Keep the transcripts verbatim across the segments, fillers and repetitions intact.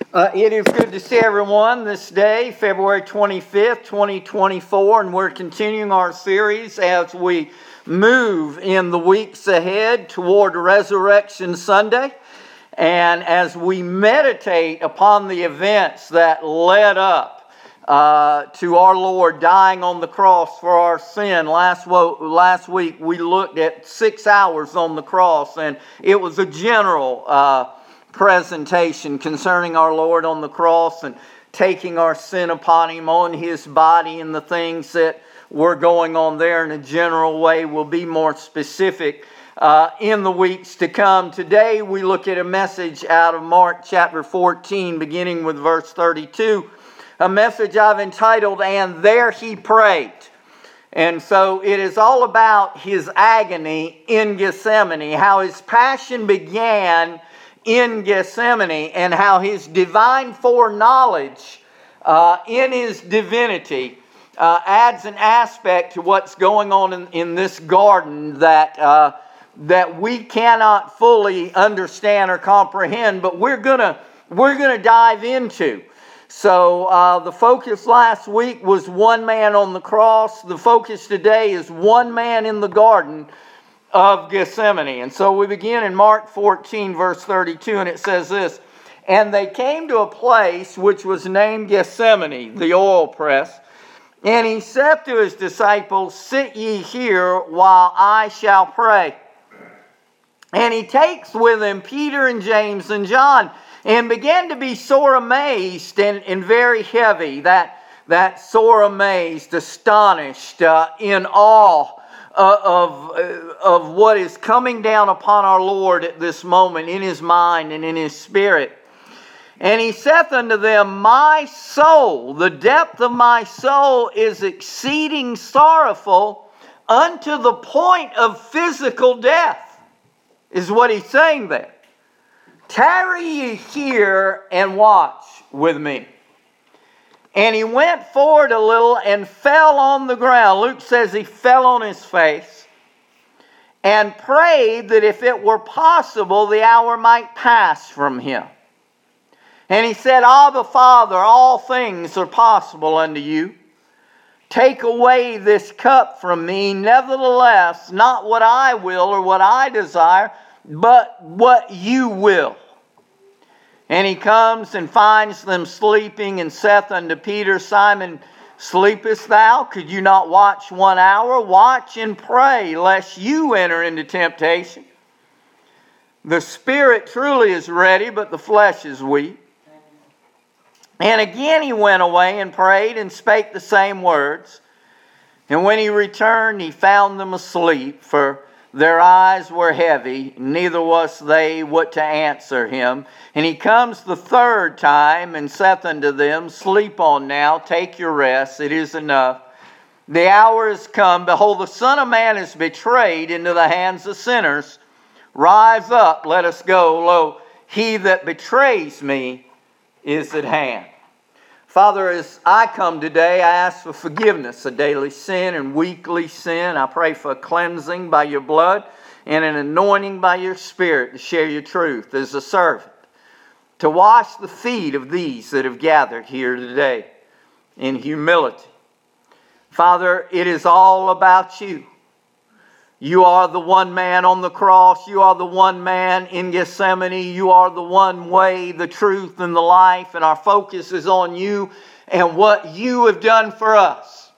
Uh, it is good to see everyone this day, February twenty-fifth, twenty twenty-four, and we're continuing our series as we move in the weeks ahead toward Resurrection Sunday, and as we meditate upon the events that led up uh, to our Lord dying on the cross for our sin. Last, wo- last week we looked at six hours on the cross, and it was a general uh presentation concerning our Lord on the cross and taking our sin upon Him on His body and the things that were going on there in a general way. Will be more specific uh, in the weeks to come. Today we look at a message out of Mark chapter fourteen, beginning with verse thirty-two, a message I've entitled, "And There He Prayed." And so it is all about His agony in Gethsemane, how His passion began in Gethsemane, and how His divine foreknowledge uh, in His divinity uh, adds an aspect to what's going on in, in this garden that uh, that we cannot fully understand or comprehend, but we're gonna we're gonna dive into. So uh, the focus last week was one man on the cross. The focus today is one man in the garden of Gethsemane. And so we begin in Mark fourteen, verse thirty-two, and it says this: "And they came to a place which was named Gethsemane," the oil press, "and He said to His disciples, Sit ye here while I shall pray. And He takes with Him Peter and James and John, and began to be sore amazed and, and very heavy," that, that sore amazed, astonished, uh, in awe Uh, of, uh, of what is coming down upon our Lord at this moment in His mind and in His spirit. "And He saith unto them, My soul, the depth of my soul is exceeding sorrowful unto the point of physical death," is what He's saying there. "Tarry ye here and watch with me." "And He went forward a little and fell on the ground." Luke says He fell on His face and prayed that if it were possible, the hour might pass from Him. "And He said, Abba, Father, all things are possible unto you. Take away this cup from me. Nevertheless, not what I will or what I desire, but what you will. And He comes and finds them sleeping, and saith unto Peter, Simon, sleepest thou? Could you not watch one hour? Watch and pray, lest you enter into temptation. The spirit truly is ready, but the flesh is weak. And again He went away and prayed and spake the same words. And when He returned, He found them asleep, for their eyes were heavy, neither was they what to answer Him. And He comes the third time, and saith unto them, Sleep on now, take your rest, it is enough. The hour is come, behold, the Son of Man is betrayed into the hands of sinners. Rise up, let us go. Lo, he that betrays me is at hand. Father, as I come today, I ask for forgiveness of daily sin and weekly sin. I pray for a cleansing by your blood and an anointing by your Spirit to share your truth as a servant, to wash the feet of these that have gathered here today in humility. Father, it is all about you. You are the one man on the cross. You are the one man in Gethsemane. You are the one way, the truth, and the life. And our focus is on you and what you have done for us.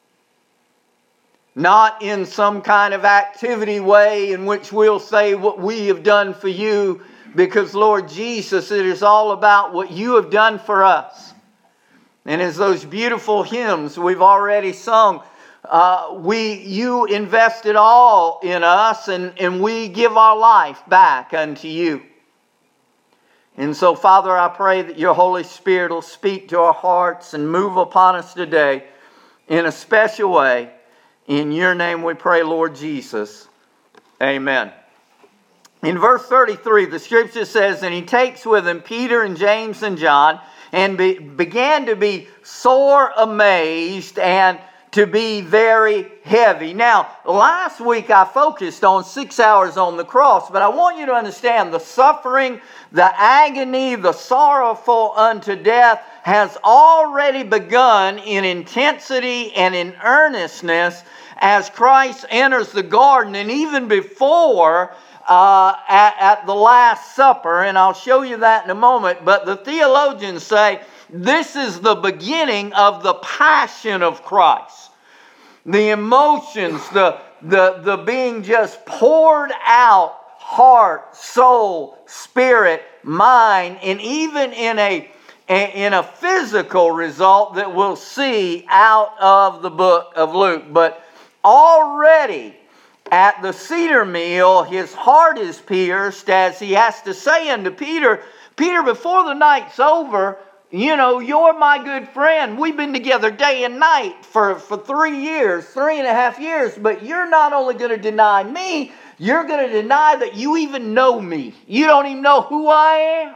Not in some kind of activity way in which we'll say what we have done for you. Because, Lord Jesus, it is all about what you have done for us. And as those beautiful hymns we've already sung, Uh, we, you invested all in us, and, and we give our life back unto you. And so, Father, I pray that your Holy Spirit will speak to our hearts and move upon us today in a special way. In your name we pray, Lord Jesus. Amen. In verse thirty-three, the scripture says, And He takes with Him Peter and James and John, and be, began to be sore amazed and to be very heavy. Now, last week I focused on six hours on the cross, but I want you to understand the suffering, the agony, the sorrowful unto death has already begun in intensity and in earnestness as Christ enters the garden, and even before uh, at, at the Last Supper, and I'll show you that in a moment. But the theologians say this is the beginning of the passion of Christ. The emotions, the, the, the being just poured out, heart, soul, spirit, mind, and even in a, in a physical result that we'll see out of the book of Luke. But already at the cedar meal, his heart is pierced as he has to say unto Peter, Peter, before the night's over, you know, you're my good friend. We've been together day and night for, for three years, three and a half years. But you're not only going to deny me, you're going to deny that you even know me. You don't even know who I am.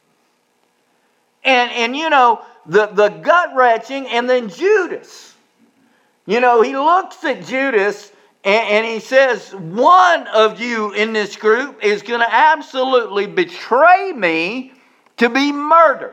And, and you know, the, the gut-wrenching, and then Judas. You know, he looks at Judas and, and he says, one of you in this group is going to absolutely betray me to be murdered.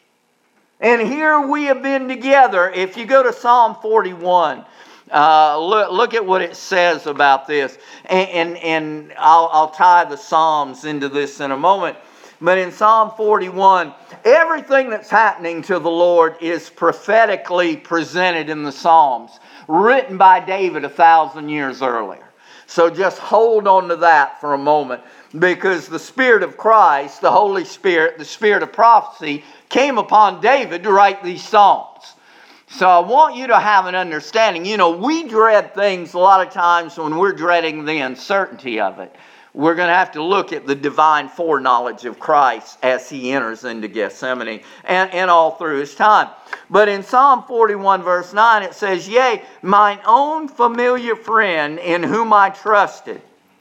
And here we have been together. If you go to Psalm forty-one, uh, look, look at what it says about this. And, and, and I'll, I'll tie the Psalms into this in a moment. But in Psalm forty-one, everything that's happening to the Lord is prophetically presented in the Psalms, written by David a thousand years earlier. So just hold on to that for a moment, because the Spirit of Christ, the Holy Spirit, the Spirit of prophecy, came upon David to write these Psalms. So I want you to have an understanding. You know, we dread things a lot of times when we're dreading the uncertainty of it. We're going to have to look at the divine foreknowledge of Christ as he enters into Gethsemane and, and all through his time. But in Psalm forty-one verse nine it says, Yea, mine own familiar friend in whom I trusted,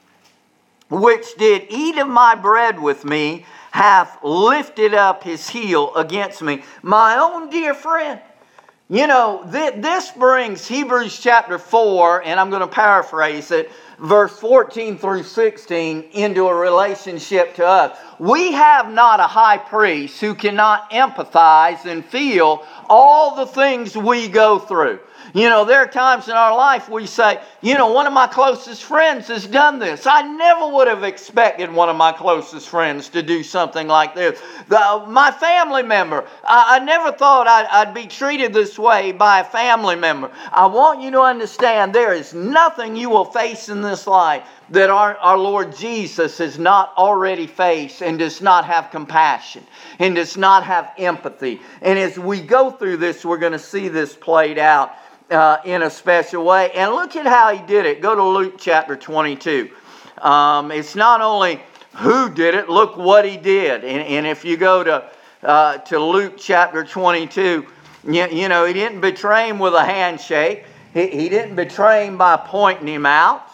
which did eat of my bread with me, hath lifted up his heel against me. My own dear friend. You know, th- this brings Hebrews chapter four, and I'm going to paraphrase it, verse fourteen through sixteen, into a relationship to us. We have not a high priest who cannot empathize and feel all the things we go through. You know, there are times in our life we say, you know, one of my closest friends has done this. I never would have expected one of my closest friends to do something like this. The, my family member, I, I never thought I'd, I'd be treated this way by a family member. I want you to understand there is nothing you will face in this life that our, our Lord Jesus has not already faced and does not have compassion and does not have empathy. And as we go through this, we're going to see this played out Uh, in a special way. And look at how he did it. Go to Luke chapter twenty-two. Um, it's not only who did it, look what he did. And, and if you go to uh, to Luke chapter twenty-two, you, you know, he didn't betray him with a handshake. He, he didn't betray him by pointing him out.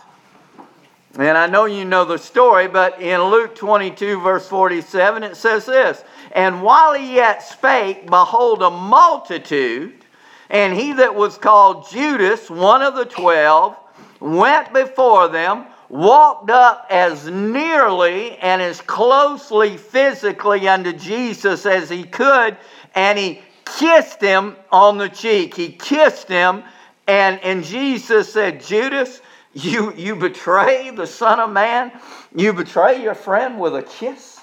And I know you know the story, but in Luke twenty-two verse forty-seven it says this, And while he yet spake, behold, a multitude, and he that was called Judas, one of the twelve, went before them, walked up as nearly and as closely physically unto Jesus as he could, and he kissed him on the cheek. He kissed him, and, and Jesus said, Judas, you, you betray the Son of Man? You betray your friend with a kiss?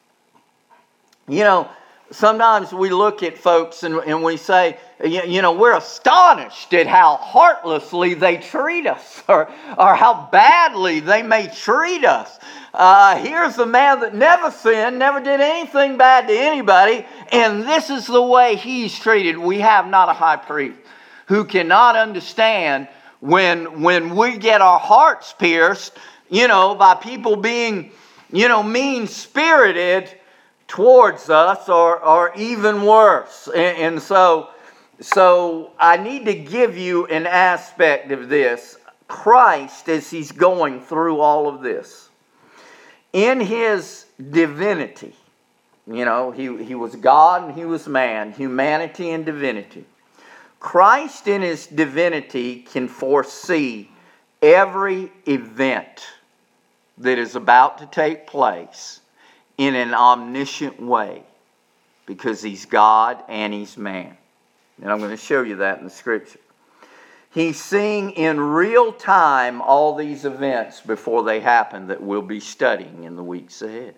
You know, sometimes we look at folks and, and we say, you, you know, we're astonished at how heartlessly they treat us, or, or how badly they may treat us. Uh, here's a man that never sinned, never did anything bad to anybody, and this is the way he's treated. We have not a high priest who cannot understand when, when we get our hearts pierced, you know, by people being, you know, mean-spirited towards us, or, or even worse. And, and so, so I need to give you an aspect of this. Christ, as he's going through all of this, in his divinity, you know, he, he was God and he was man, humanity and divinity. Christ in his divinity can foresee every event that is about to take place in an omniscient way because he's God and he's man. And I'm going to show you that in the scripture. He's seeing in real time all these events before they happen that we'll be studying in the weeks ahead.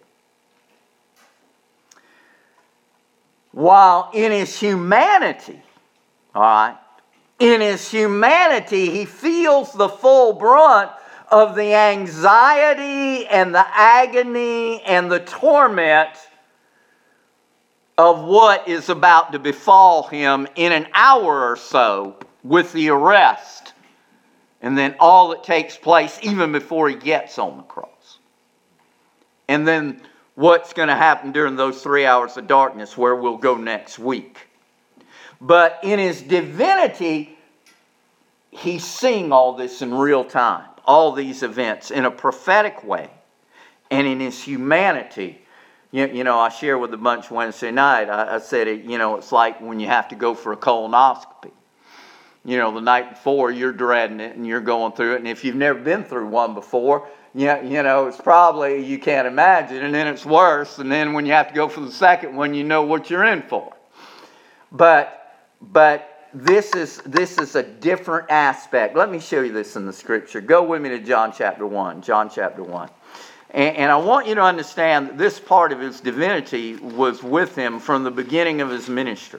While in his humanity, all right, in his humanity, he feels the full brunt of the anxiety and the agony and the torment of what is about to befall him in an hour or so with the arrest and then all that takes place even before he gets on the cross. And then what's going to happen during those three hours of darkness where we'll go next week. But in his divinity, he's seeing all this in real time, all these events in a prophetic way. And in his humanity, you, you know, I shared with a bunch Wednesday night, I, I said, it, you know, it's like when you have to go for a colonoscopy. You know, the night before, you're dreading it and you're going through it. And if you've never been through one before, you, you know, it's probably, you can't imagine. And then it's worse. And then when you have to go for the second one, you know what you're in for. But, but this is, this is a different aspect. Let me show you this in the scripture. Go with me to John chapter one. John chapter one. And, and I want you to understand that this part of his divinity was with him from the beginning of his ministry.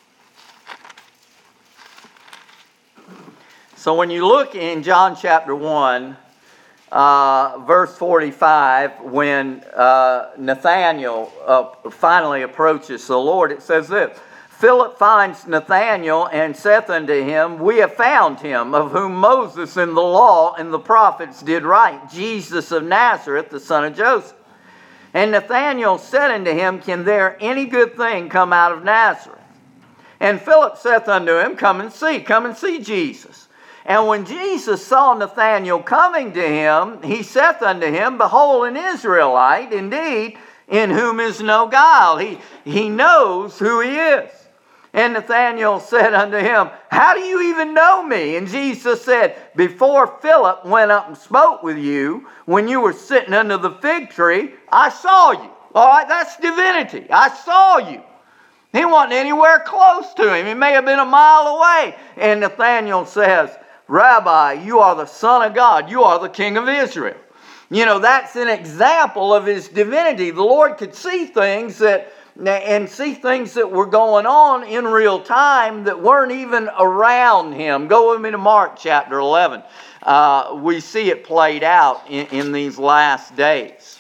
So when you look in John chapter one, uh, verse forty-five, when uh, Nathanael uh, finally approaches the Lord, it says this, Philip finds Nathanael and saith unto him, We have found him, of whom Moses in the law and the prophets did write, Jesus of Nazareth, the son of Joseph. And Nathanael said unto him, Can there any good thing come out of Nazareth? And Philip saith unto him, Come and see, come and see Jesus. And when Jesus saw Nathanael coming to him, he saith unto him, Behold, an Israelite, indeed, in whom is no guile. He, he knows who he is. And Nathanael said unto him, How do you even know me? And Jesus said, Before Philip went up and spoke with you, when you were sitting under the fig tree, I saw you. All right, that's divinity. I saw you. He wasn't anywhere close to him. He may have been a mile away. And Nathanael says, Rabbi, you are the Son of God. You are the King of Israel. You know, that's an example of his divinity. The Lord could see things that, and see things that were going on in real time that weren't even around him. Go with me to Mark chapter eleven. Uh, we see it played out in, in these last days.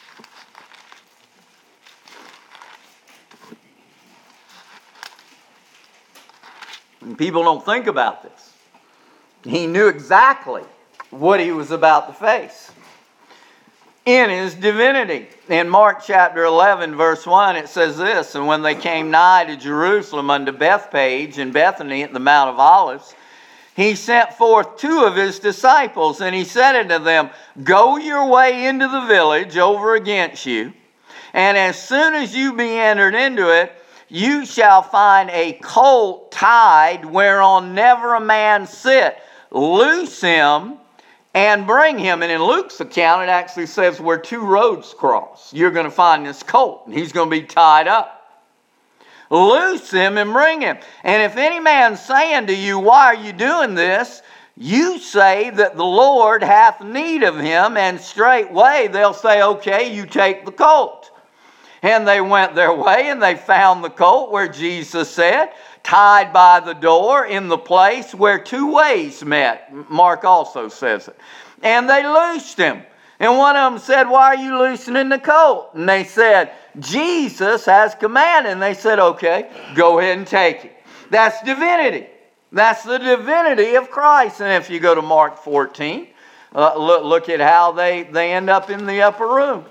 And people don't think about this. He knew exactly what he was about to face in his divinity. In Mark chapter eleven, verse one, it says this, And when they came nigh to Jerusalem unto Bethpage and Bethany at the Mount of Olives, he sent forth two of his disciples, and he said unto them, Go your way into the village over against you, and as soon as you be entered into it, you shall find a colt tied whereon never a man sit. Loose him and bring him. And in Luke's account, it actually says where two roads cross, you're going to find this colt, and he's going to be tied up. Loose him and bring him. And if any man say unto you, Why are you doing this? You say that the Lord hath need of him, and straightway they'll say, Okay, you take the colt. And they went their way, and they found the colt where Jesus said, tied by the door in the place where two ways met. Mark also says it. And they loosed him. And one of them said, Why are you loosening the colt? And they said, Jesus has commanded. And they said, Okay, go ahead and take it. That's divinity. That's the divinity of Christ. And if you go to Mark fourteen, uh, look, look at how they, they end up in the upper room.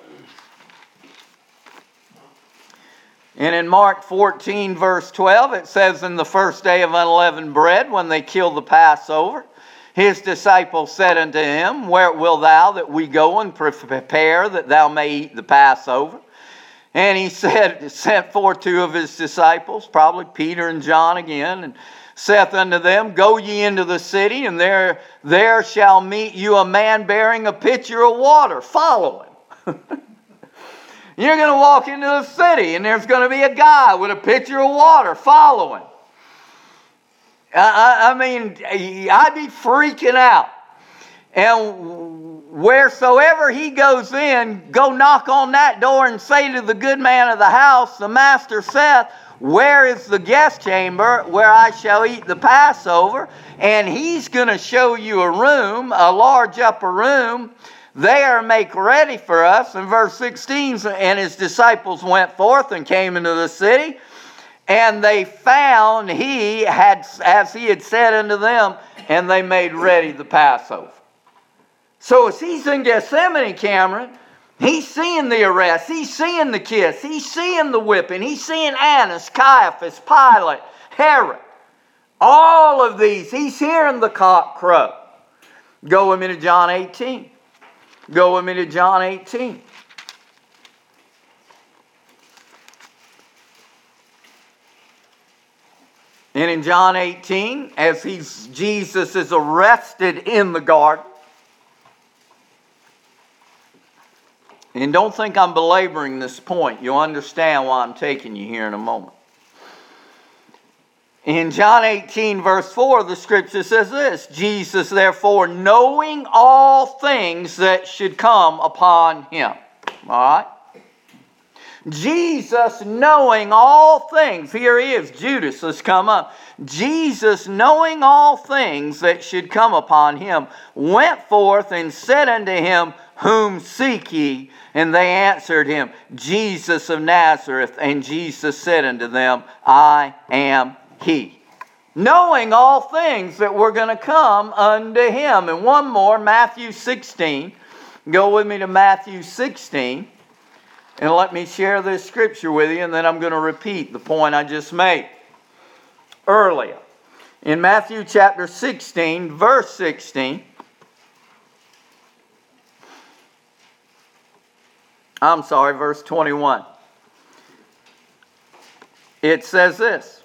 And in Mark fourteen, verse twelve, it says, In the first day of unleavened bread, when they killed the Passover, his disciples said unto him, Where wilt thou that we go and prepare that thou may eat the Passover? And he said, sent forth two of his disciples, probably Peter and John again, and saith unto them, Go ye into the city, and there, there shall meet you a man bearing a pitcher of water. Follow him. You're going to walk into the city, and there's going to be a guy with a pitcher of water. Follow him. I, I mean, I'd be freaking out. And wheresoever he goes in, go knock on that door and say to the good man of the house, The master saith, Where is the guest chamber where I shall eat the Passover? And he's going to show you a room, a large upper room. There make ready for us. In verse sixteen, and his disciples went forth and came into the city. And they found he had, as he had said unto them, and they made ready the Passover. So as he's in Gethsemane, Cameron, he's seeing the arrest, he's seeing the kiss, he's seeing the whipping, he's seeing Annas, Caiaphas, Pilate, Herod. All of these, he's hearing the cock crow. Go with me to John eighteen. Go with me to John eighteen. And in John eighteen, as he's, Jesus is arrested in the garden. And don't think I'm belaboring this point. You'll understand why I'm taking you here in a moment. In John eighteen, verse four, the scripture says this, Jesus, therefore, knowing all things that should come upon him. All right? Jesus knowing all things. Here he is. Judas has come up. Jesus knowing all things that should come upon him went forth and said unto him, Whom seek ye? And they answered him, Jesus of Nazareth. And Jesus said unto them, I am he. Knowing all things that were going to come unto him. And one more, Matthew sixteen. Go with me to Matthew sixteen. And let me share this scripture with you, and then I'm going to repeat the point I just made earlier. In Matthew chapter sixteen, verse sixteen, I'm sorry, verse twenty-one. It says this,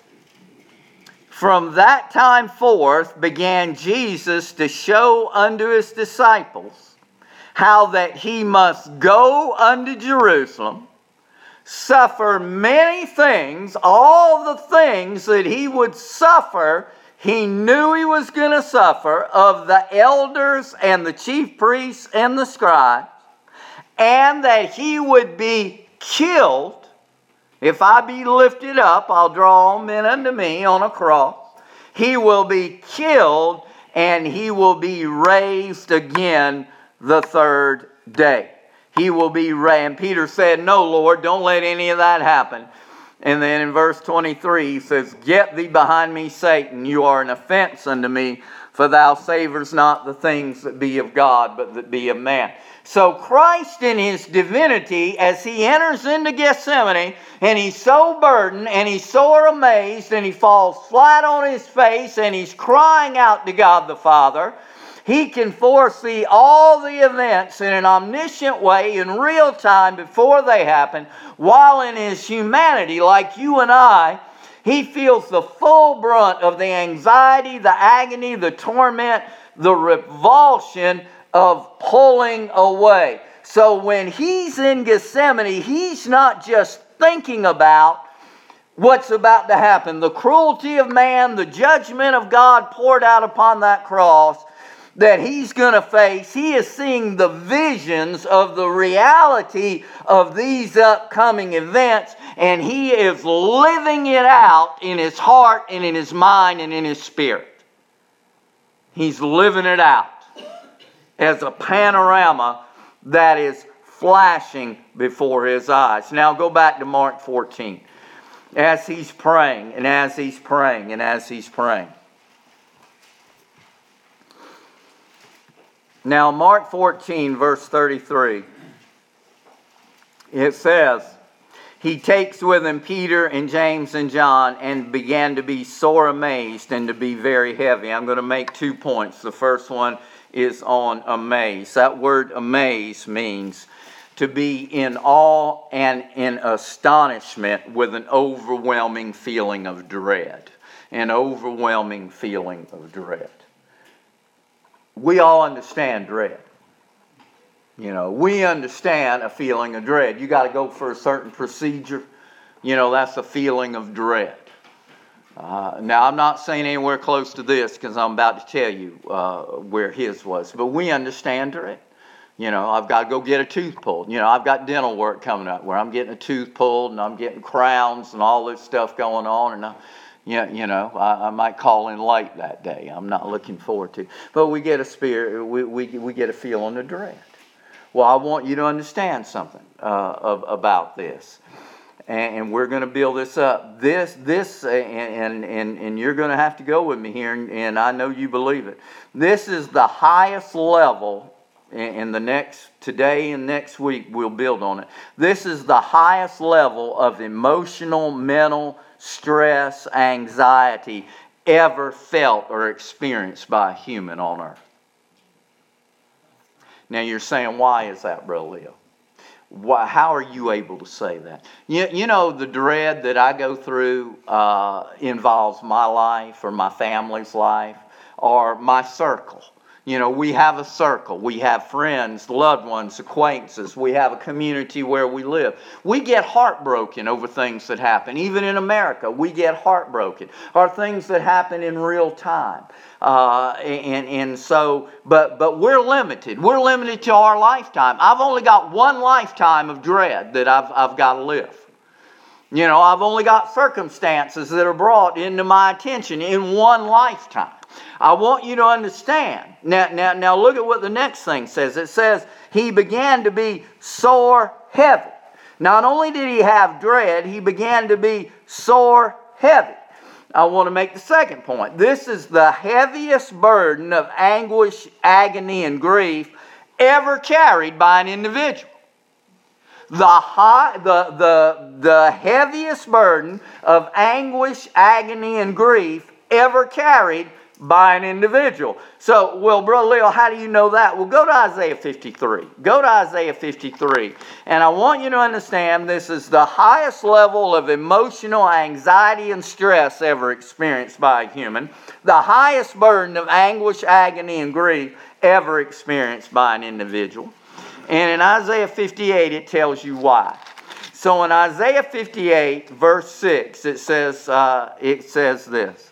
From that time forth began Jesus to show unto his disciples how that he must go unto Jerusalem, suffer many things, all the things that he would suffer, he knew he was going to suffer of the elders and the chief priests and the scribes, and that he would be killed. If I be lifted up, I'll draw all men unto me on a cross. He will be killed, and he will be raised again the third day. He will be raised. And Peter said, No, Lord, don't let any of that happen. And then in verse twenty-three, he says, Get thee behind me, Satan. You are an offense unto me, for thou savorest not the things that be of God, but that be of man. So Christ in his divinity, as he enters into Gethsemane, and he's so burdened, and he's so amazed, and he falls flat on his face, and he's crying out to God the Father, he can foresee all the events in an omniscient way in real time before they happen, while in his humanity, like you and I, he feels the full brunt of the anxiety, the agony, the torment, the revulsion of pulling away. So when he's in Gethsemane, he's not just thinking about what's about to happen. The cruelty of man, the judgment of God poured out upon that cross that he's going to face. He is seeing the visions of the reality of these upcoming events, and he is living it out in his heart and in his mind and in his spirit. He's living it out as a panorama that is flashing before his eyes. Now go back to Mark fourteen. As he's praying, and as he's praying, and as he's praying. Now Mark fourteen, verse thirty-three. It says, He takes with him Peter and James and John, and began to be sore amazed and to be very heavy. I'm going to make two points. The first one is on amaze. That word amaze means to be in awe and in astonishment with an overwhelming feeling of dread. An overwhelming feeling of dread. We all understand dread. You know, we understand a feeling of dread. You got to go for a certain procedure. You know, that's a feeling of dread. Uh, now, I'm not saying anywhere close to this because I'm about to tell you uh, where his was. But we understand dread. You know, I've got to go get a tooth pulled. You know, I've got dental work coming up where I'm getting a tooth pulled and I'm getting crowns and all this stuff going on. And, I, you, you know, I, I might call in late that day. I'm not looking forward to it. But we get a spirit, we, we, we get a feeling of dread. Well, I want you to understand something uh, of, about this. And, and we're going to build this up. This, this, and, and, and you're going to have to go with me here, and, and I know you believe it. This is the highest level. In the next, today and next week, we'll build on it. This is the highest level of emotional, mental stress, anxiety ever felt or experienced by a human on earth. Now you're saying, why is that, Brother Leo? Why, how are you able to say that? You, you know, the dread that I go through uh, involves my life or my family's life or my circle. You know, we have a circle. We have friends, loved ones, acquaintances. We have a community where we live. We get heartbroken over things that happen. Even in America, we get heartbroken. Or things that happen in real time. Uh, and, and so, but, but we're limited. We're limited to our lifetime. I've only got one lifetime of dread that I've, I've got to live. You know, I've only got circumstances that are brought into my attention in one lifetime. I want you to understand. Now, now, now look at what the next thing says. It says, he began to be sore heavy. Not only did he have dread, he began to be sore heavy. I want to make the second point. This is the heaviest burden of anguish, agony, and grief ever carried by an individual. The, high, the, the, the heaviest burden of anguish, agony, and grief ever carried by an individual. So, well, Brother Leo, how do you know that? Well, go to Isaiah fifty-three. Go to Isaiah fifty-three. And I want you to understand this is the highest level of emotional anxiety and stress ever experienced by a human. The highest burden of anguish, agony, and grief ever experienced by an individual. And in Isaiah fifty-eight, it tells you why. So in Isaiah fifty-eight, verse six, it says, uh, it says this.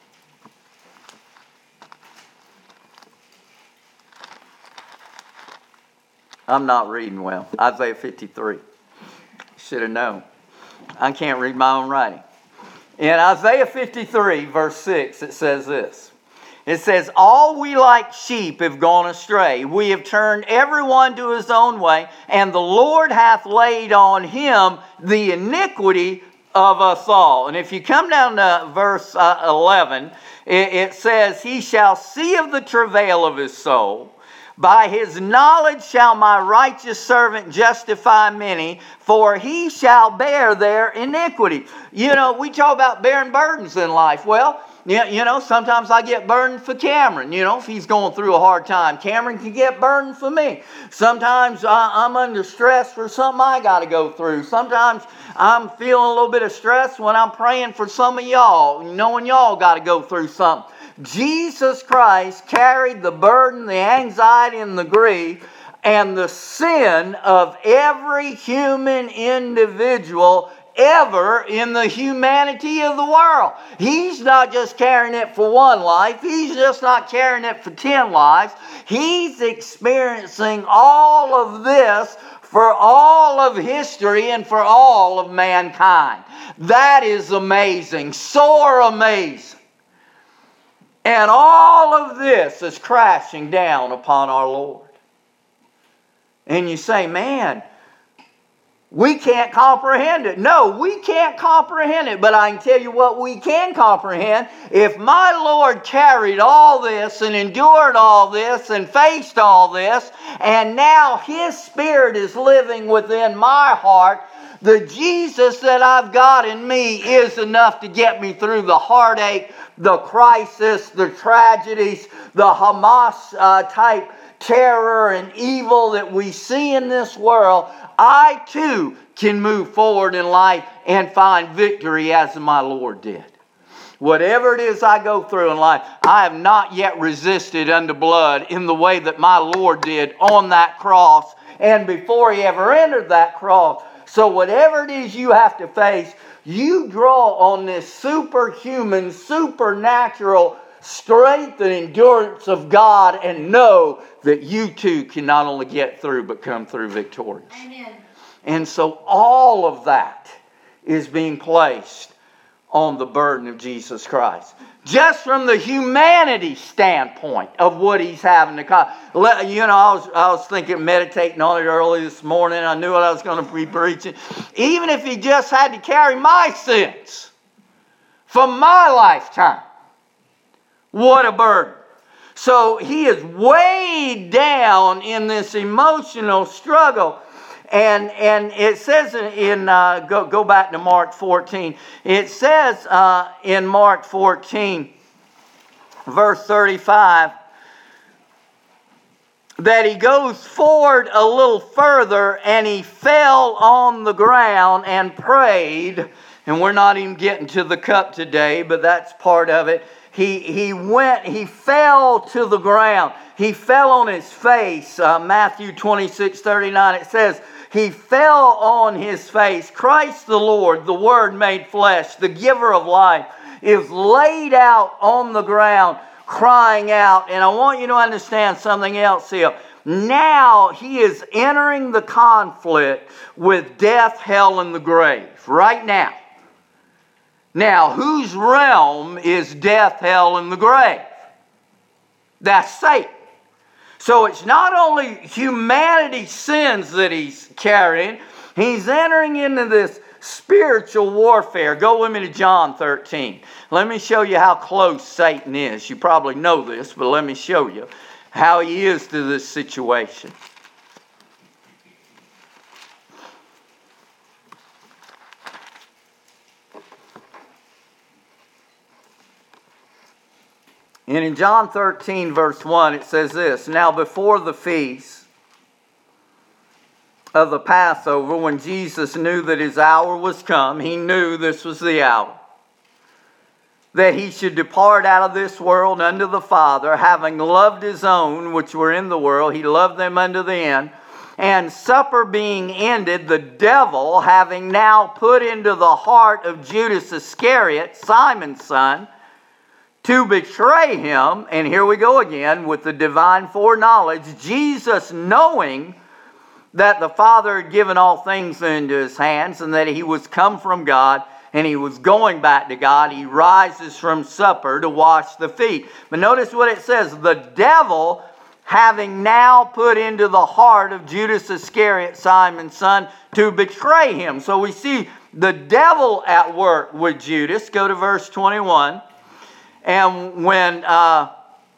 I'm not reading well. Isaiah fifty-three. Should have known. I can't read my own writing. In Isaiah fifty-three, verse six, it says this. It says, all we like sheep have gone astray. We have turned everyone to his own way, and the Lord hath laid on him the iniquity of us all. And if you come down to verse uh, eleven, it, it says, he shall see of the travail of his soul. By his knowledge shall my righteous servant justify many, for he shall bear their iniquity. You know, we talk about bearing burdens in life. Well, you know, sometimes I get burdened for Cameron. You know, if he's going through a hard time, Cameron can get burdened for me. Sometimes I'm under stress for something I got to go through. Sometimes I'm feeling a little bit of stress when I'm praying for some of y'all, knowing y'all got to go through something. Jesus Christ carried the burden, the anxiety, and the grief, and the sin of every human individual ever in the humanity of the world. He's not just carrying it for one life. He's just not carrying it for ten lives. He's experiencing all of this for all of history and for all of mankind. That is amazing. Sore amazing. And all of this is crashing down upon our Lord. And you say, man, we can't comprehend it. No, we can't comprehend it. But I can tell you what we can comprehend. If my Lord carried all this and endured all this and faced all this, and now His Spirit is living within my heart, the Jesus that I've got in me is enough to get me through the heartache, the crisis, the tragedies, the Hamas uh, type terror and evil that we see in this world, I too can move forward in life and find victory as my Lord did. Whatever it is I go through in life, I have not yet resisted unto blood in the way that my Lord did on that cross and before He ever entered that cross. So whatever it is you have to face, you draw on this superhuman, supernatural strength and endurance of God and know that you too can not only get through but come through victorious. Amen. And so all of that is being placed on the burden of Jesus Christ. Just from the humanity standpoint of what He's having to come. You know, I was, I was thinking, meditating on it early this morning. I knew what I was going to be preaching. Even if He just had to carry my sins for my lifetime, what a burden. So He is weighed down in this emotional struggle. And and it says in, in uh, go, go back to Mark fourteen. It says uh, in Mark fourteen, verse thirty-five, that He goes forward a little further and He fell on the ground and prayed. And we're not even getting to the cup today, but that's part of it. He he went, he fell to the ground. He fell on His face. Uh, Matthew twenty-six thirty-nine, it says, He fell on His face. Christ the Lord, the Word made flesh, the giver of life, is laid out on the ground, crying out. And I want you to understand something else here. Now He is entering the conflict with death, hell, and the grave. Right now. Now, whose realm is death, hell, and the grave? That's Satan. So it's not only humanity's sins that He's carrying, He's entering into this spiritual warfare. Go with me to John thirteen. Let me show you how close Satan is. You probably know this, but let me show you how he is to this situation. And in John thirteen, verse one, it says this, Now before the feast of the Passover, when Jesus knew that His hour was come, He knew this was the hour, that He should depart out of this world unto the Father, having loved His own which were in the world, He loved them unto the end. And supper being ended, the devil, having now put into the heart of Judas Iscariot, Simon's son, to betray Him, and here we go again with the divine foreknowledge, Jesus knowing that the Father had given all things into His hands and that He was come from God and He was going back to God, He rises from supper to wash the feet. But notice what it says, the devil having now put into the heart of Judas Iscariot, Simon's son, to betray Him. So we see the devil at work with Judas. Go to verse twenty-one. And when uh,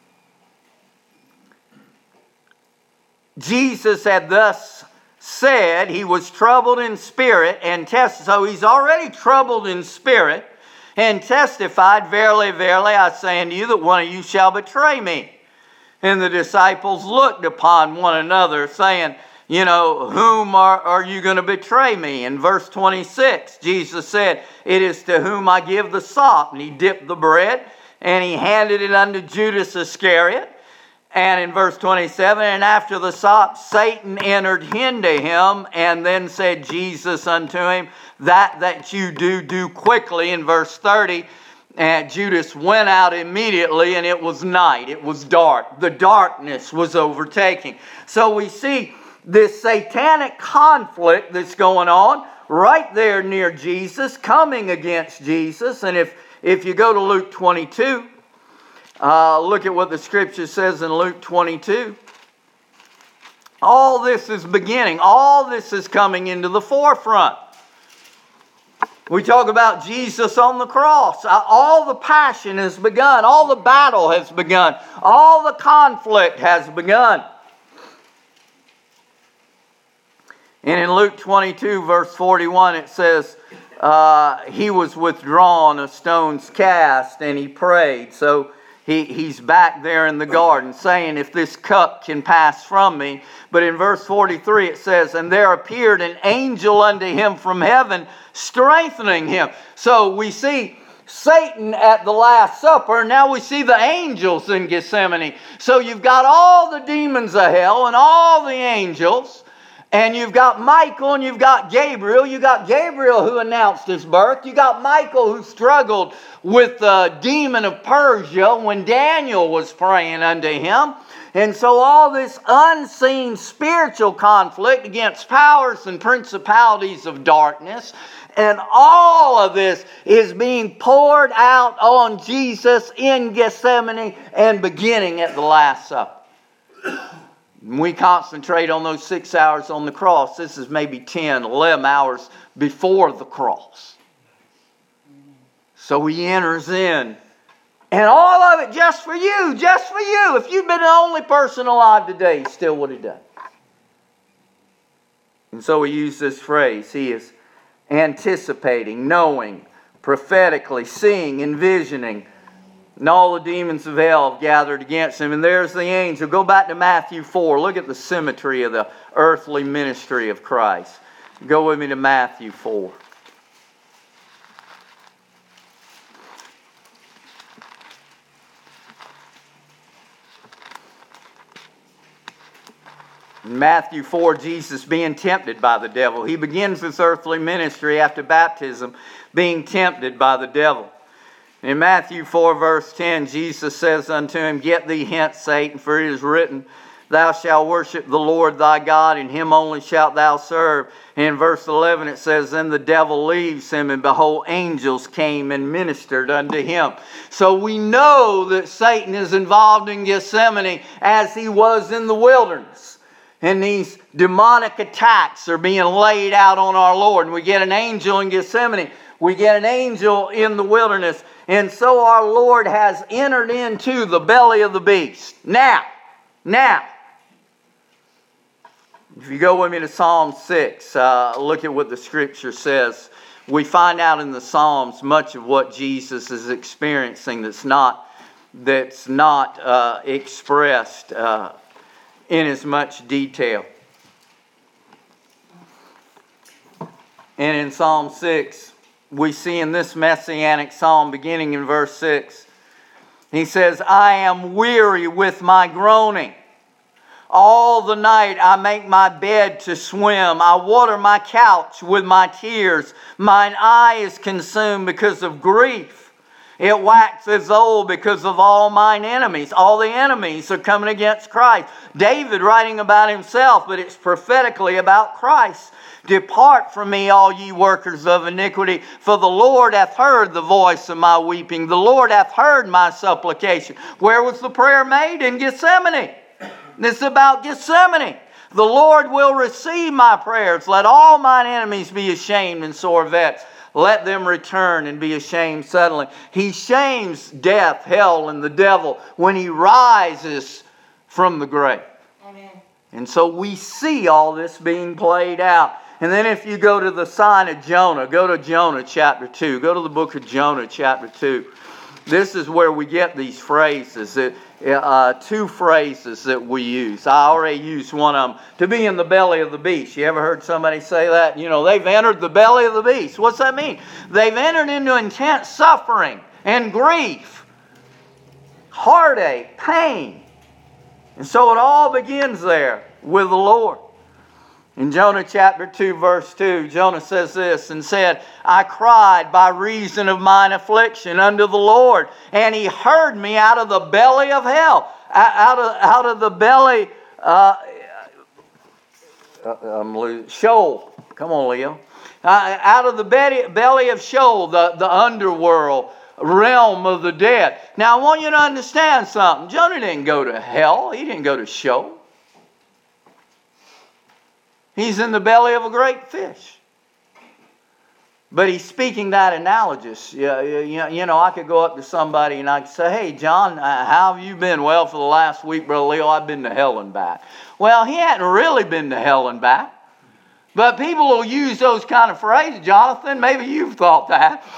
Jesus had thus said, He was troubled in spirit and tested. So He's already troubled in spirit and testified, Verily, verily, I say unto you that one of you shall betray me. And the disciples looked upon one another, saying, you know, whom are, are you going to betray me? In verse twenty-six, Jesus said, It is to whom I give the sop. And He dipped the bread, and He handed it unto Judas Iscariot. And in verse twenty-seven, and after the sop, Satan entered into him, and then said Jesus unto him, That that you do, do quickly. In verse thirty, and Judas went out immediately, and it was night. It was dark. The darkness was overtaking. So we see this satanic conflict that's going on right there near Jesus, coming against Jesus. And if If you go to Luke twenty-two, uh, look at what the Scripture says in Luke twenty-two. All this is beginning. All this is coming into the forefront. We talk about Jesus on the cross. Uh, all the passion has begun. All the battle has begun. All the conflict has begun. And in Luke twenty-two, verse forty-one, it says, Uh, he was withdrawn, a stone's cast, and He prayed. So he, he's back there in the garden saying, if this cup can pass from me. But in verse forty-three it says, and there appeared an angel unto him from heaven, strengthening him. So we see Satan at the Last Supper. Now we see the angels in Gethsemane. So you've got all the demons of hell and all the angels. And you've got Michael and you've got Gabriel. You've got Gabriel who announced his birth. You got Michael who struggled with the demon of Persia when Daniel was praying unto him. And so all this unseen spiritual conflict against powers and principalities of darkness, and all of this is being poured out on Jesus in Gethsemane and beginning at the Last Supper. We concentrate on those six hours on the cross. This is maybe ten, eleven hours before the cross. So he enters in. And all of it just for you, just for you. If you'd been the only person alive today, he still would have done it. And so he used this phrase. He is anticipating, knowing, prophetically, seeing, envisioning. And all the demons of hell have gathered against him. And there's the angel. Go back to Matthew four. Look at the symmetry of the earthly ministry of Christ. Go with me to Matthew four. In Matthew four, Jesus being tempted by the devil. He begins his earthly ministry after baptism, being tempted by the devil. In Matthew four, verse ten, Jesus says unto him, Get thee hence, Satan, for it is written, Thou shalt worship the Lord thy God, and him only shalt thou serve. And in verse eleven it says, Then the devil leaves him, and behold, angels came and ministered unto him. So we know that Satan is involved in Gethsemane as he was in the wilderness. And these demonic attacks are being laid out on our Lord. And we get an angel in Gethsemane. We get an angel in the wilderness. And so our Lord has entered into the belly of the beast. Now, now, if you go with me to Psalm six, uh, look at what the Scripture says. We find out in the Psalms much of what Jesus is experiencing that's not, that's not uh, expressed uh, in as much detail. And in Psalm six, we see in this messianic psalm, beginning in verse six, he says, I am weary with my groaning. All the night I make my bed to swim. I water my couch with my tears. Mine eye is consumed because of grief. It waxes old because of all mine enemies. All the enemies are coming against Christ. David writing about himself, but it's prophetically about Christ. Depart from me, all ye workers of iniquity, for the Lord hath heard the voice of my weeping. The Lord hath heard my supplication. Where was the prayer made? In Gethsemane. This is about Gethsemane. The Lord will receive my prayers. Let all mine enemies be ashamed and sore vexed. Let them return and be ashamed suddenly. He shames death, hell, and the devil when he rises from the grave. Amen. And so we see all this being played out. And then if you go to the sign of Jonah, go to Jonah chapter two. Go to the book of Jonah chapter two. This is where we get these phrases, that, uh, two phrases that we use. I already used one of them. To be in the belly of the beast. You ever heard somebody say that? You know, they've entered the belly of the beast. What's that mean? They've entered into intense suffering and grief, heartache, pain. And so it all begins there with the Lord. In Jonah chapter two, verse two, Jonah says this, and said, I cried by reason of mine affliction unto the Lord, and he heard me out of the belly of hell. Out of, out of the belly, uh, I'm losing, Sheol. Come on, Leo. Uh, out of the belly, belly of Sheol, the, the underworld, realm of the dead. Now, I want you to understand something. Jonah didn't go to hell. He didn't go to Sheol. He's in the belly of a great fish. But he's speaking that analogous. You, you, you know, I could go up to somebody and I could say, hey, John, uh, how have you been? Well, for the last week, Brother Leo, I've been to hell and back. Well, he hadn't really been to hell and back. But people will use those kind of phrases. Jonathan, maybe you've thought that.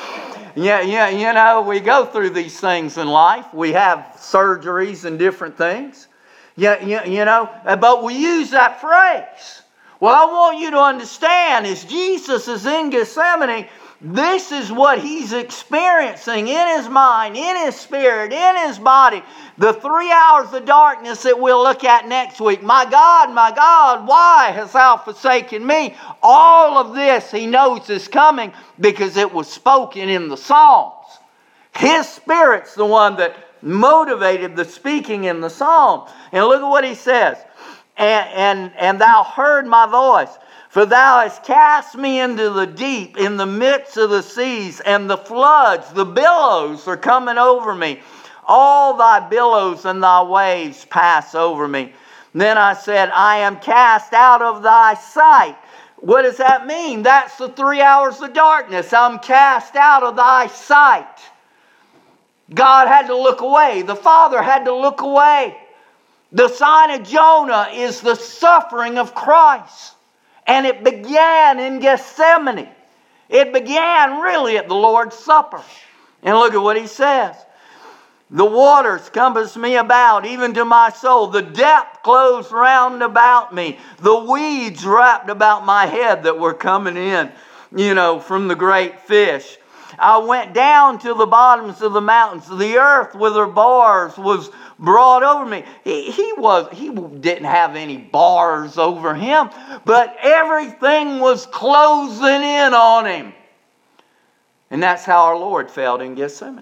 yeah, yeah, you know, we go through these things in life. We have surgeries and different things. Yeah, you, you know, but we use that phrase. Well, I want you to understand, as Jesus is in Gethsemane, this is what he's experiencing in his mind, in his spirit, in his body. The three hours of darkness that we'll look at next week. My God, my God, why hast thou forsaken me? All of this he knows is coming because it was spoken in the Psalms. His Spirit's the one that motivated the speaking in the Psalm. And look at what he says. And, and, and thou heard my voice. For thou hast cast me into the deep, in the midst of the seas, and the floods, the billows are coming over me. All thy billows and thy waves pass over me. Then I said, I am cast out of thy sight. What does that mean? That's the three hours of darkness. I'm cast out of thy sight. God had to look away. The Father had to look away. The sign of Jonah is the suffering of Christ. And it began in Gethsemane. It began really at the Lord's Supper. And look at what he says. The waters compass me about, even to my soul. The depth closed round about me. The weeds wrapped about my head that were coming in, you know, from the great fish. I went down to the bottoms of the mountains. The earth with her bars was brought over me. He, he was he didn't have any bars over him, but everything was closing in on him. And that's how our Lord felt in Gethsemane.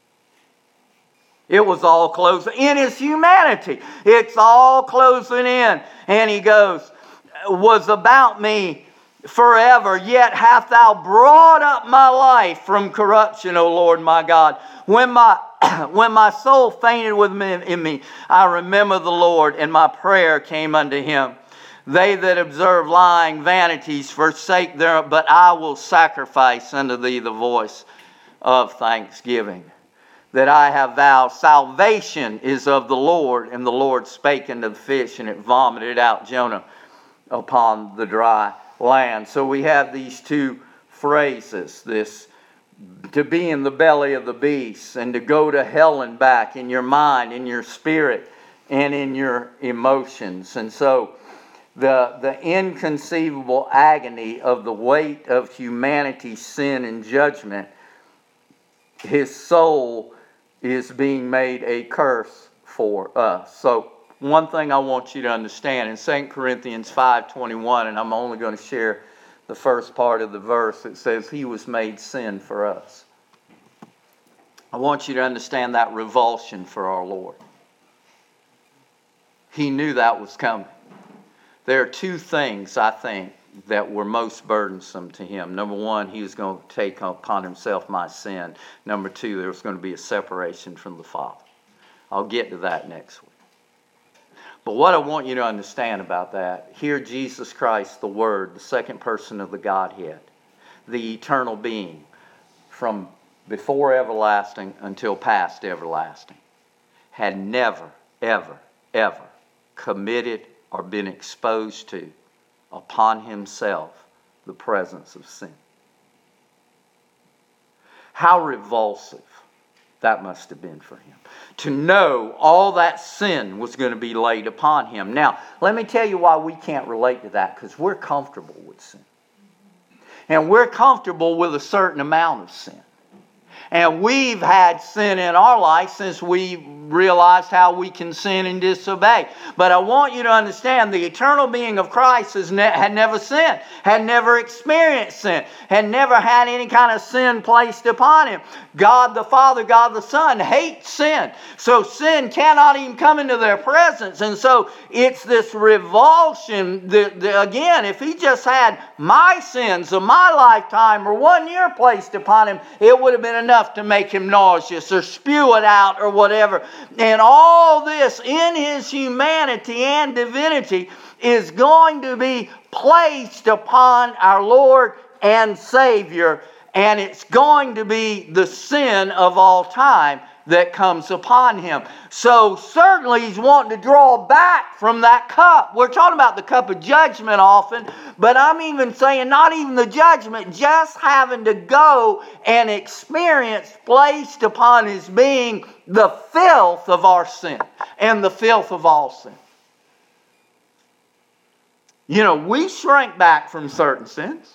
It was all closing in his humanity. It's all closing in. And he goes, was about me forever, yet hast thou brought up my life from corruption, O Lord my God. When my when my soul fainted within me, I remember the Lord, and my prayer came unto him. They that observe lying vanities forsake their, but I will sacrifice unto thee the voice of thanksgiving. That I have vowed, salvation is of the Lord, and the Lord spake unto the fish, and it vomited out Jonah upon the dry land. So we have these two phrases, this to be in the belly of the beast and to go to hell and back in your mind, in your spirit, and in your emotions. And so the, the inconceivable agony of the weight of humanity's sin and judgment, his soul is being made a curse for us. So one thing I want you to understand in Second Corinthians five twenty-one, and I'm only going to share the first part of the verse, it says, he was made sin for us. I want you to understand that revulsion for our Lord. He knew that was coming. There are two things, I think, that were most burdensome to him. Number one, he was going to take upon himself my sin. Number two, there was going to be a separation from the Father. I'll get to that next week. But what I want you to understand about that, here Jesus Christ, the Word, the second person of the Godhead, the eternal being, from before everlasting until past everlasting, had never, ever, ever committed or been exposed to upon himself the presence of sin. How revulsive that must have been for him. To know all that sin was going to be laid upon him. Now, let me tell you why we can't relate to that, because we're comfortable with sin. And we're comfortable with a certain amount of sin. And we've had sin in our life since we realized how we can sin and disobey. But I want you to understand the eternal being of Christ has ne- had never sinned, had never experienced sin, had never had any kind of sin placed upon him. God the Father, God the Son hates sin. So sin cannot even come into their presence. And so it's this revulsion. The, the, again, if he just had my sins of my lifetime or one year placed upon him, it would have been enough to make him nauseous or spew it out or whatever. And all this in his humanity and divinity is going to be placed upon our Lord and Savior, and it's going to be the sin of all time that comes upon him. So certainly he's wanting to draw back from that cup. We're talking about the cup of judgment often, but I'm even saying not even the judgment, just having to go and experience placed upon his being the filth of our sin and the filth of all sin. You know, we shrink back from certain sins.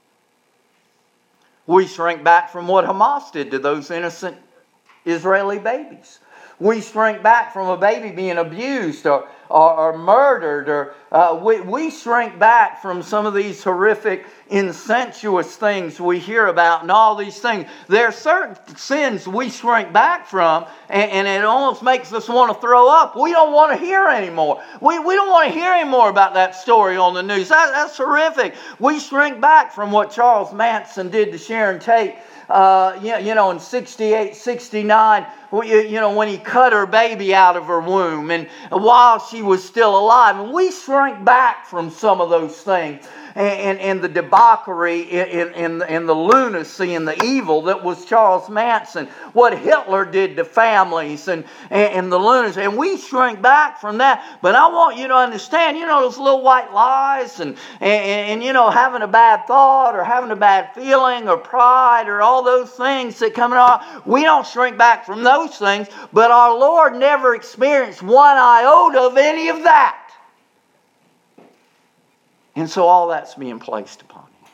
We shrink back from what Hamas did to those innocent Israeli babies. We shrink back from a baby being abused or, or, or murdered. Or uh, we, we shrink back from some of these horrific, incestuous things we hear about and all these things. There are certain sins we shrink back from, and, and it almost makes us want to throw up. We don't want to hear anymore. We, we don't want to hear anymore about that story on the news. That, that's horrific. We shrink back from what Charles Manson did to Sharon Tate. Uh, you, you know, in sixty-eight, sixty-nine, you, you know, when he cut her baby out of her womb and while she was still alive. And we shrink back from some of those things. And, and, and the debauchery and, and, and the lunacy and the evil that was Charles Manson, what Hitler did to families and, and, and the lunacy. And we shrink back from that. But I want you to understand, you know, those little white lies and, and, and, you know, having a bad thought or having a bad feeling or pride or all those things that come out. We don't shrink back from those things, but our Lord never experienced one iota of any of that. And so all that's being placed upon him.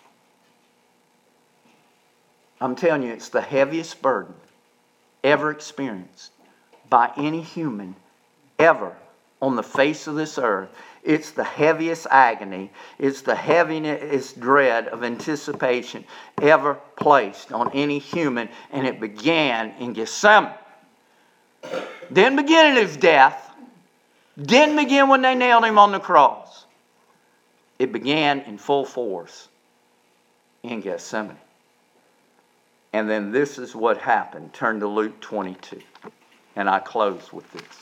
I'm telling you, it's the heaviest burden ever experienced by any human ever on the face of this earth. It's the heaviest agony. It's the heaviest dread of anticipation ever placed on any human. And it began in Gethsemane. Didn't begin in his death. Didn't begin when they nailed him on the cross. It began in full force in Gethsemane. And then this is what happened. Turn to Luke twenty-two. And I close with this.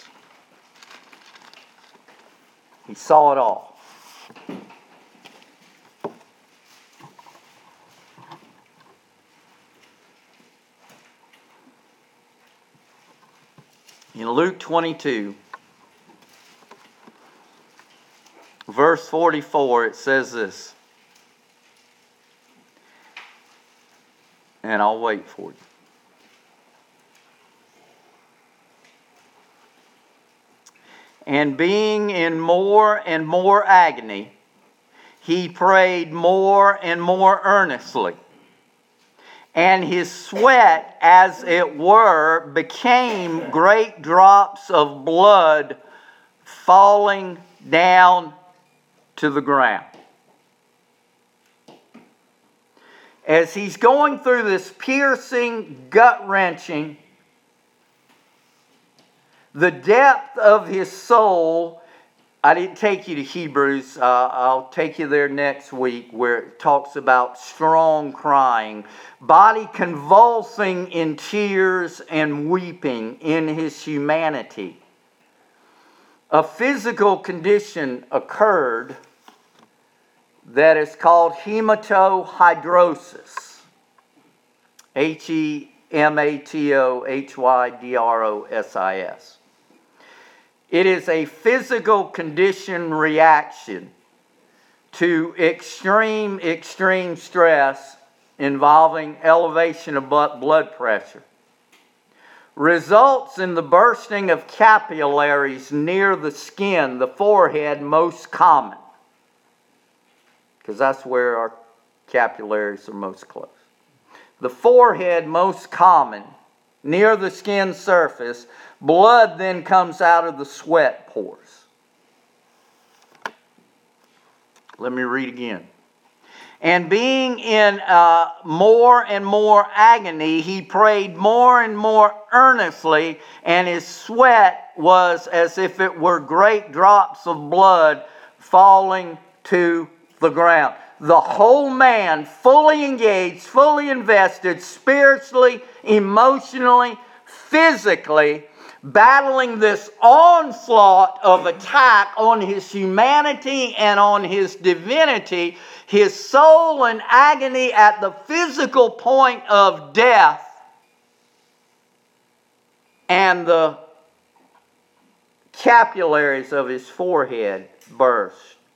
He saw it all. In Luke twenty-two, verse forty-four, it says this. And I'll wait for you. And being in more and more agony, he prayed more and more earnestly. And his sweat, as it were, became great drops of blood falling down to the ground. As he's going through this piercing, gut-wrenching, the depth of his soul. I didn't take you to Hebrews. Uh, I'll take you there next week where it talks about strong crying, body convulsing in tears and weeping in his humanity. A physical condition occurred that is called hematohydrosis. H E M A T O H Y D R O S I S. It is a physical condition reaction to extreme, extreme stress involving elevation of blood pressure. Results in the bursting of capillaries near the skin, the forehead most common. Because that's where our capillaries are most close. The forehead most common, near the skin surface. Blood then comes out of the sweat pores. Let me read again. And being in uh, more and more agony, he prayed more and more earnestly, and his sweat was as if it were great drops of blood falling to the ground. The whole man fully engaged, fully invested, spiritually, emotionally, physically, battling this onslaught of attack on his humanity and on his divinity, his soul in agony at the physical point of death. and the capillaries of his forehead burst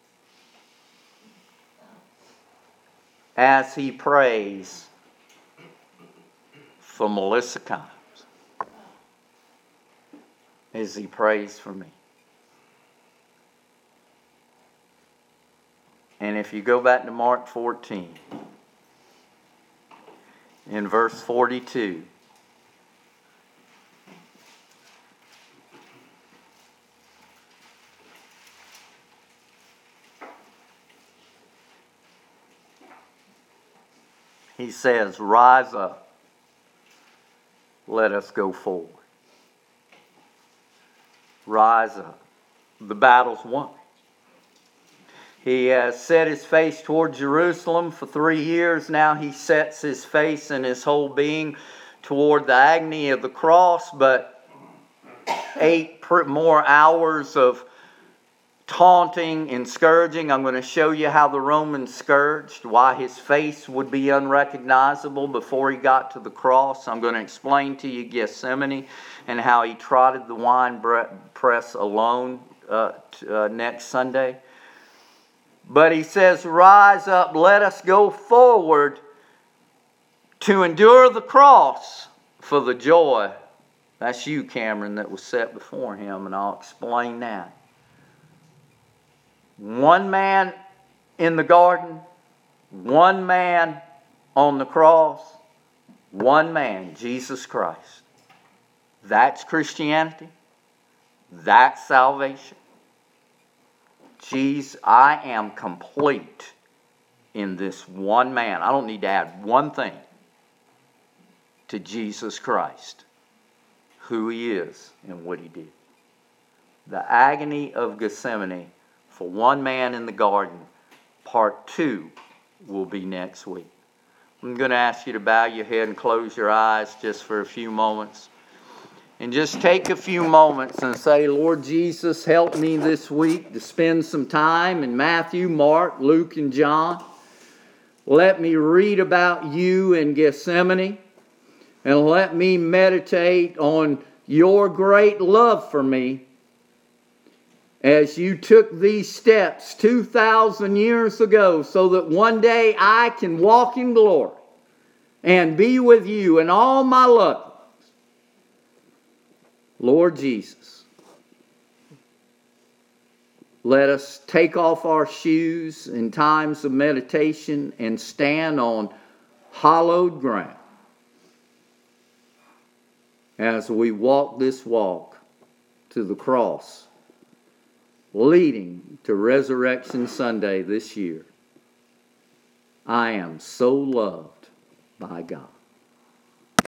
as he prays for Melissa Kimes, as he prays for me. And if you go back to Mark fourteen, in verse forty-two, he says, "Rise up, let us go forward." Rise up. The battle's won. He has set his face toward Jerusalem for three years. Now he sets his face and his whole being toward the agony of the cross. But eight more hours of taunting and scourging. I'm going to show you how the Romans scourged, why his face would be unrecognizable before he got to the cross. I'm going to explain to you Gethsemane and how he trotted the wine press alone uh, t- uh, next Sunday. But he says, "Rise up, let us go forward to endure the cross for the joy." That's you, Cameron, that was set before him, and I'll explain that. One man in the garden, one man on the cross, one man, Jesus Christ. That's Christianity. That's salvation. Jesus, I am complete in this one man. I don't need to add one thing to Jesus Christ, who he is and what he did. The agony of Gethsemane for one man in the garden, part two, will be next week. I'm going to ask you to bow your head and close your eyes just for a few moments. And just take a few moments and say, "Lord Jesus, help me this week to spend some time in Matthew, Mark, Luke, and John. Let me read about you in Gethsemane, and let me meditate on your great love for me as you took these steps two thousand years ago so that one day I can walk in glory and be with you and all my loved ones. Lord Jesus, let us take off our shoes in times of meditation and stand on hallowed ground as we walk this walk to the cross, leading to Resurrection Sunday this year. I am so loved by God."